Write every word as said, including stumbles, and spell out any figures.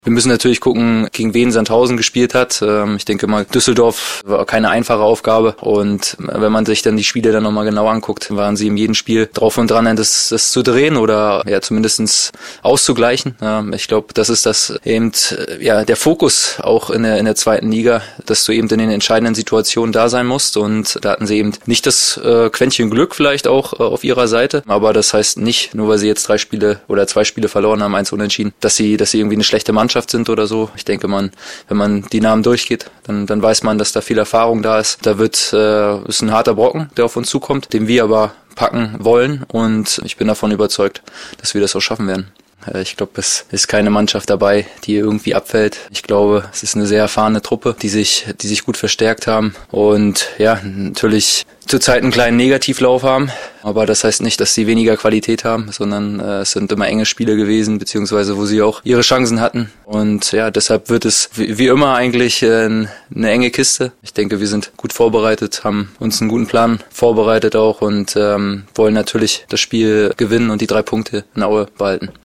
Wir müssen natürlich gucken, gegen wen Sandhausen gespielt hat. Ich denke mal, Düsseldorf war keine einfache Aufgabe und wenn man sich dann die Spiele dann nochmal genau anguckt, waren sie in jedem Spiel drauf und dran, das, das zu drehen oder ja zumindest auszugleichen. Ich glaube, das ist das eben ja der Fokus auch in der in der zweiten Liga, dass du eben in den entscheidenden Situationen da sein musst und da hatten sie eben nicht das äh, Quäntchen Glück vielleicht auch äh, auf ihrer Seite, aber das heißt nicht, nur weil sie jetzt drei Spiele oder zwei Spiele verloren haben, eins unentschieden, dass sie dass sie irgendwie eine schlechte Mannschaft sind oder so. Ich denke, man, wenn man die Namen durchgeht, dann, dann weiß man, dass da viel Erfahrung da ist. Da wird äh, ist ein harter Brocken, der auf uns zukommt, den wir aber packen wollen und ich bin davon überzeugt, dass wir das auch schaffen werden. Ich glaube, es ist keine Mannschaft dabei, die irgendwie abfällt. Ich glaube, es ist eine sehr erfahrene Truppe, die sich, die sich gut verstärkt haben und ja, natürlich zurzeit einen kleinen Negativlauf haben, aber das heißt nicht, dass sie weniger Qualität haben, sondern äh, es sind immer enge Spiele gewesen, beziehungsweise wo sie auch ihre Chancen hatten und ja, deshalb wird es wie, wie immer eigentlich äh, eine enge Kiste. Ich denke, wir sind gut vorbereitet, haben uns einen guten Plan vorbereitet auch und ähm, wollen natürlich das Spiel gewinnen und die drei Punkte in Aue behalten.